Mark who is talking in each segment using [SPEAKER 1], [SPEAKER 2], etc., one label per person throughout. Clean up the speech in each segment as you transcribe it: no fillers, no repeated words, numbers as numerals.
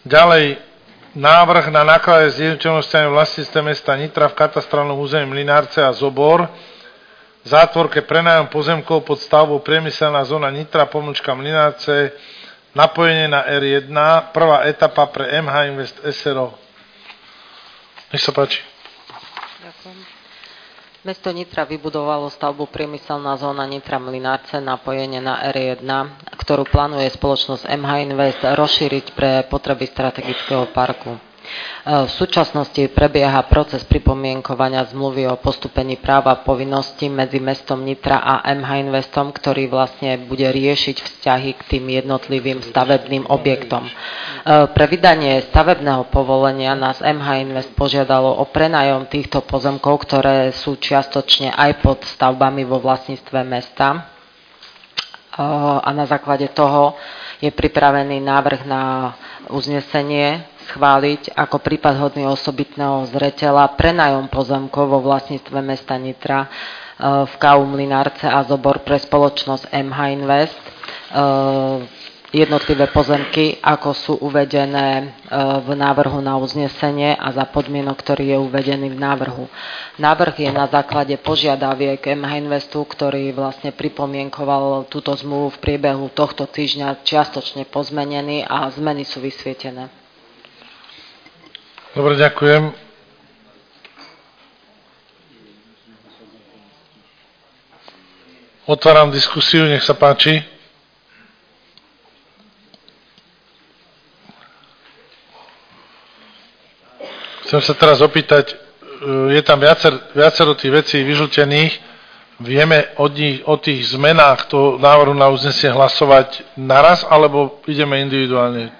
[SPEAKER 1] Ďalej, návrh na náklade zjednoteľnosti vlastníctve mesta Nitra v katastrálnom území Mlynárce a Zobor, zátvorke prenájom pozemkov pod stavbou priemyselná zóna Nitra / Mlynárce, napojenie na R1, prvá etapa pre MH Invest SRO. Nech sa páči.
[SPEAKER 2] Ďakujem. Mesto Nitra vybudovalo stavbu priemyselná zóna Nitra Mlynárce, napojenie na R1, ktorú plánuje spoločnosť MH Invest rozšíriť pre potreby strategického parku. V súčasnosti prebieha proces pripomienkovania zmluvy o postúpení práva a povinností medzi mestom Nitra a MH Investom, ktorý vlastne bude riešiť vzťahy k tým jednotlivým stavebným objektom. Pre vydanie stavebného povolenia nás MH Invest požiadalo o prenájom týchto pozemkov, ktoré sú čiastočne aj pod stavbami vo vlastníctve mesta. A na základe toho je pripravený návrh na uznesenie schváliť ako prípad hodný osobitného zreteľa prenájom pozemkov vo vlastníctve mesta Nitra v KU Mlynárce a Zobor pre spoločnosť MH Invest. Jednotlivé pozemky, ako sú uvedené v návrhu na uznesenie a za podmienok, ktorý je uvedený v návrhu. Návrh je na základe požiadaviek MH Investu, ktorý vlastne pripomienkoval túto zmluvu v priebehu tohto týždňa čiastočne pozmenený a zmeny sú vysvietené.
[SPEAKER 1] Dobre, ďakujem. Otváram diskusiu, nech sa páči. Chcem sa teraz opýtať, je tam viacero tých vecí vyžltených. Vieme o tých zmenách toho návrhu na uznesenie hlasovať naraz, alebo ideme individuálne?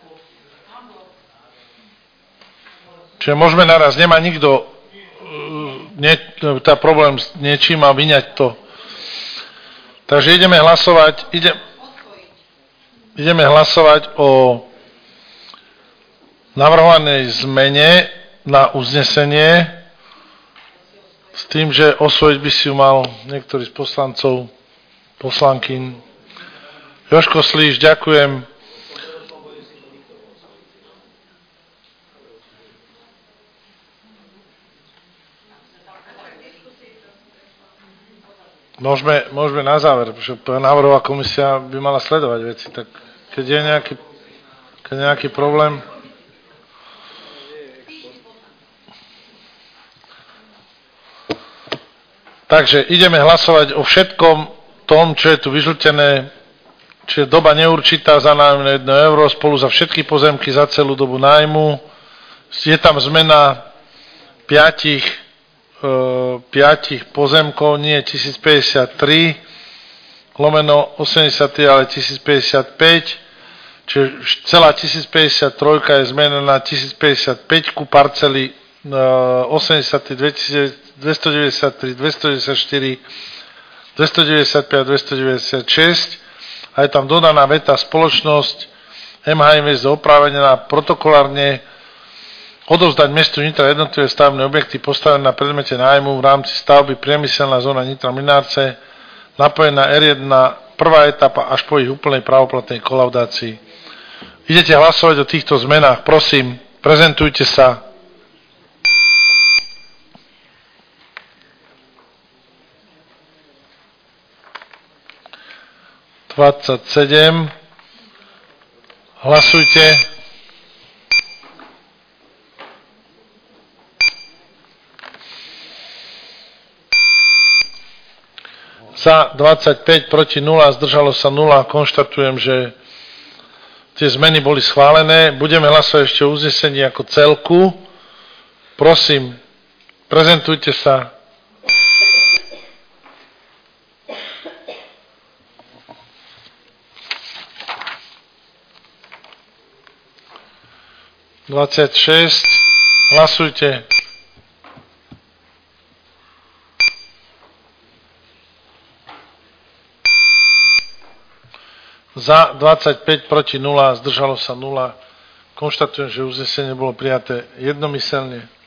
[SPEAKER 1] Čiže môžeme naraz, nemá nikto problém s niečím a vyňať to. Takže ideme hlasovať o navrhovanej zmene na uznesenie s tým, že osvojiť by si ju mal niektorý z poslancov, poslankyň. Jožko Slíš, ďakujem. Môžeme na záver, pretože návrhová komisia by mala sledovať veci, tak keď je nejaký problém. Takže ideme hlasovať o všetkom tom, čo je tu vyžltené, čiže doba neurčitá za nájom na 1 euro spolu za všetky pozemky za celú dobu nájmu. Je tam zmena 5 pozemkov, nie 1053 lomeno 83, ale 1055, čiže celá 1053 je zmenená na 1055 parcely 83, 293, 294, 295 a 296 a je tam dodaná veta spoločnosť MH Invest oprávnená protokolárne odovzdať mestu Nitra jednotlivé stavebné objekty postavené na predmete nájmu v rámci stavby priemyselná zóna Nitra Mlynárce, napojená R1, prvá etapa až po ich úplnej právoplatnej kolaudácii. Idete hlasovať o týchto zmenách, prosím, prezentujte sa. Hlasujte. Za 25, proti 0, zdržalo sa 0. Konštatujem, že tie zmeny boli schválené. Budeme hlasovať ešte o uznesení ako celku. Prosím, prezentujte sa. Hlasujte. Za 25, proti 0, zdržalo sa 0. Konštatujem, že uznesenie bolo prijaté jednomyselne.